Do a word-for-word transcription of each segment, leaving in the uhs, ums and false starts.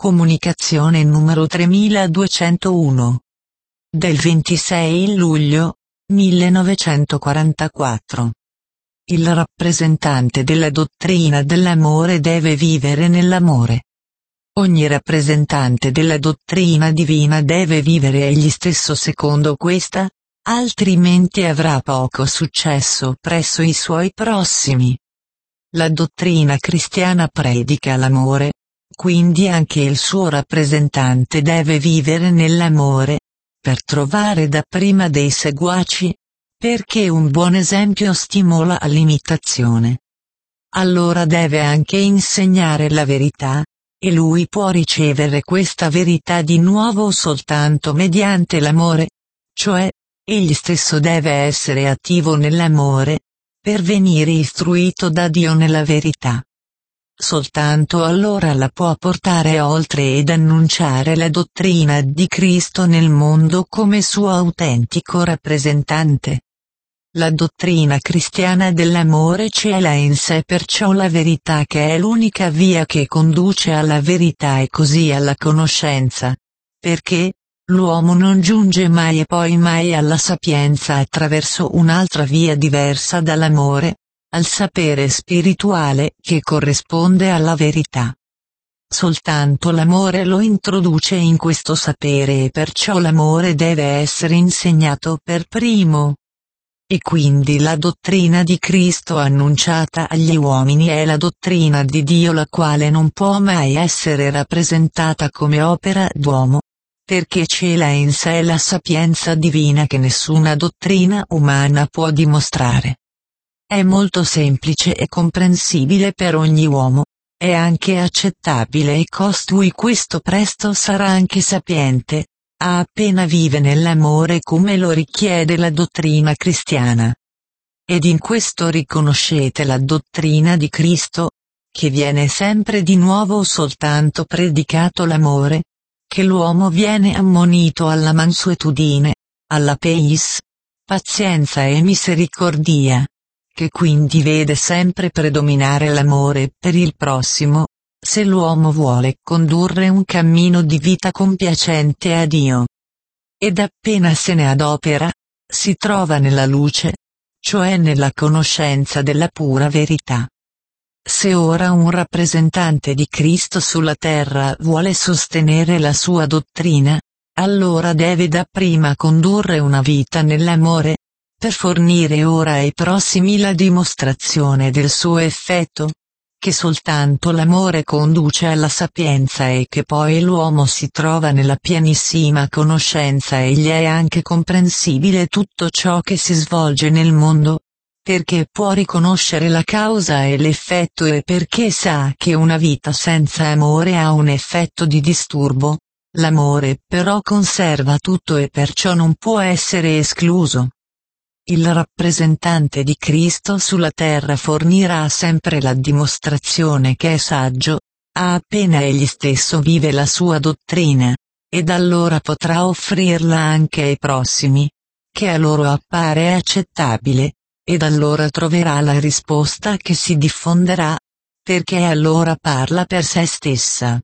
Comunicazione numero tremiladuecentouno. Del ventisei luglio millenovecentoquarantaquattro. Il rappresentante della dottrina dell'amore deve vivere nell'amore. Ogni rappresentante della dottrina divina deve vivere egli stesso secondo questa, altrimenti avrà poco successo presso i suoi prossimi. La dottrina cristiana predica l'amore, quindi anche il suo rappresentante deve vivere nell'amore, per trovare dapprima dei seguaci, perché un buon esempio stimola all'imitazione. Allora deve anche insegnare la verità, e lui può ricevere questa verità di nuovo soltanto mediante l'amore, cioè, egli stesso deve essere attivo nell'amore, per venire istruito da Dio nella verità. Soltanto allora la può portare oltre ed annunciare la dottrina di Cristo nel mondo come suo autentico rappresentante. La dottrina cristiana dell'amore cela in sé perciò la verità che è l'unica via che conduce alla verità e così alla conoscenza, perché l'uomo non giunge mai e poi mai alla sapienza attraverso un'altra via diversa dall'amore, al sapere spirituale che corrisponde alla verità. Soltanto l'amore lo introduce in questo sapere e perciò l'amore deve essere insegnato per primo. E quindi la dottrina di Cristo annunciata agli uomini è la dottrina di Dio, la quale non può mai essere rappresentata come opera d'uomo, perché cela in sé la sapienza divina che nessuna dottrina umana può dimostrare. È molto semplice e comprensibile per ogni uomo, è anche accettabile e costui questo presto sarà anche sapiente, appena vive nell'amore come lo richiede la dottrina cristiana. Ed in questo riconoscete la dottrina di Cristo, che viene sempre di nuovo soltanto predicato l'amore, che l'uomo viene ammonito alla mansuetudine, alla peis, pazienza e misericordia, che quindi vede sempre predominare l'amore per il prossimo, se l'uomo vuole condurre un cammino di vita compiacente a Dio. Ed appena se ne adopera, si trova nella luce, cioè nella conoscenza della pura verità. Se ora un rappresentante di Cristo sulla terra vuole sostenere la sua dottrina, allora deve dapprima condurre una vita nell'amore, per fornire ora ai prossimi la dimostrazione del suo effetto, che soltanto l'amore conduce alla sapienza e che poi l'uomo si trova nella pienissima conoscenza e gli è anche comprensibile tutto ciò che si svolge nel mondo, perché può riconoscere la causa e l'effetto e perché sa che una vita senza amore ha un effetto di disturbo, l'amore però conserva tutto e perciò non può essere escluso. Il rappresentante di Cristo sulla terra fornirà sempre la dimostrazione che è saggio, appena egli stesso vive la sua dottrina, ed allora potrà offrirla anche ai prossimi, che a loro appare accettabile, ed allora troverà la risposta che si diffonderà, perché allora parla per sé stessa.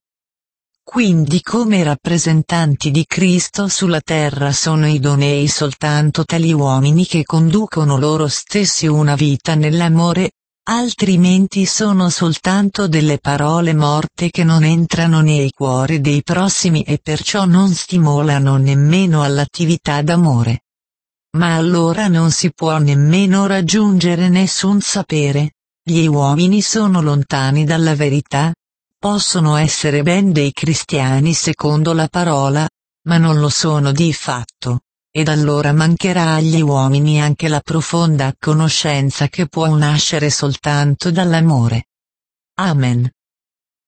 Quindi come rappresentanti di Cristo sulla terra sono idonei soltanto tali uomini che conducono loro stessi una vita nell'amore, altrimenti sono soltanto delle parole morte che non entrano nei cuori dei prossimi e perciò non stimolano nemmeno all'attività d'amore. Ma allora non si può nemmeno raggiungere nessun sapere, gli uomini sono lontani dalla verità. Possono essere ben dei cristiani secondo la parola, ma non lo sono di fatto, ed allora mancherà agli uomini anche la profonda conoscenza che può nascere soltanto dall'amore. Amen.